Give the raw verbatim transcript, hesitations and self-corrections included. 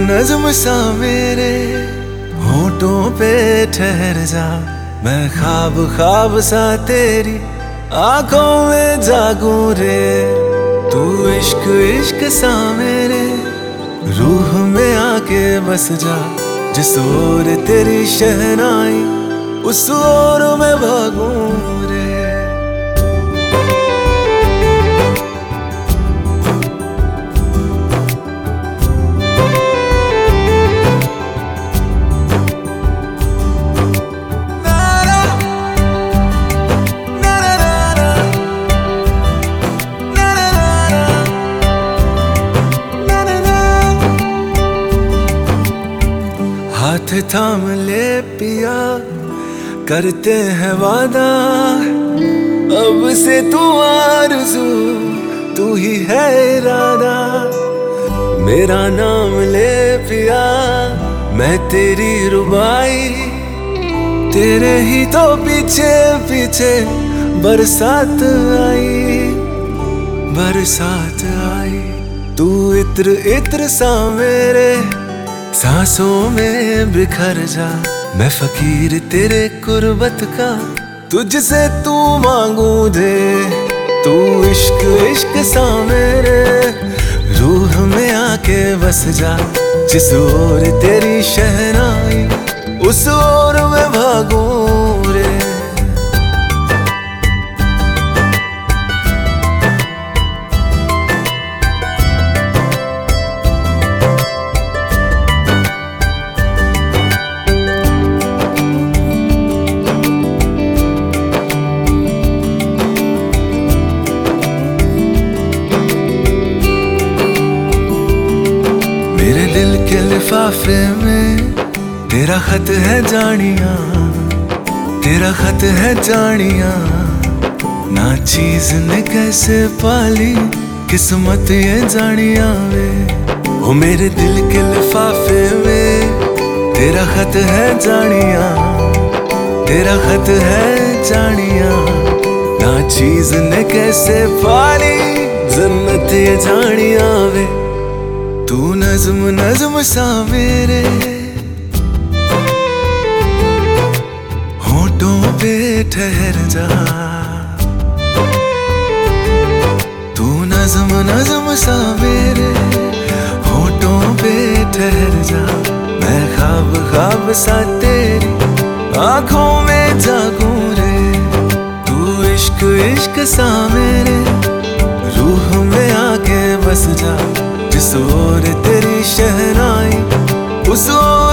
नज्म सा मेरे होठों पे ठहर जा, मैं ख्वाब ख्वाब सा तेरी आंखों में जागूं रे। तू इश्क इश्क सा मेरे रूह में आके बस जा, जिस ओर तेरी शहनाई उस ओर मैं भागूं रे। हाथ थाम ले पिया, करते हैं वादा, अब से तू आरज़ू तू ही है इरादा। मेरा नाम ले पिया, मैं तेरी रुबाई, तेरे ही तो पीछे पीछे बरसात आई, बरसात आई। तू इत्र इत्र सा मेरे सांसों में बिखर जा, मैं फकीर तेरे कुर्बत का, तुझसे तू मांगू दे। तू इश्क इश्क सा मेरे रूह में आके बस जा, जिस ओर तेरी शहनाई उस ओर मैं भागूं रे। मेरे दिल के लिफाफे में तेरा खत है जानिया, तेरा खत है जानिया। ना चीज ने कैसे पाली किस्मत ये जानिया वे। ओ मेरे दिल के लिफाफे में तेरा खत है जानिया, तेरा खत है जानिया। ना चीज ने कैसे पाली जन्नत ये जानिया वे। तू नज्म नज्म सा मेरे होठों पे ठहर जा, तू नज्म नज्म सा मेरे होठों पे ठहर जा। मैं ख्वाब ख्वाब सा तेरी आंखों में जागूं रे। तू इश्क इश्क सा मेरे रूह में आके बस जा, जिस ओर तेरी शहनाई उस ओर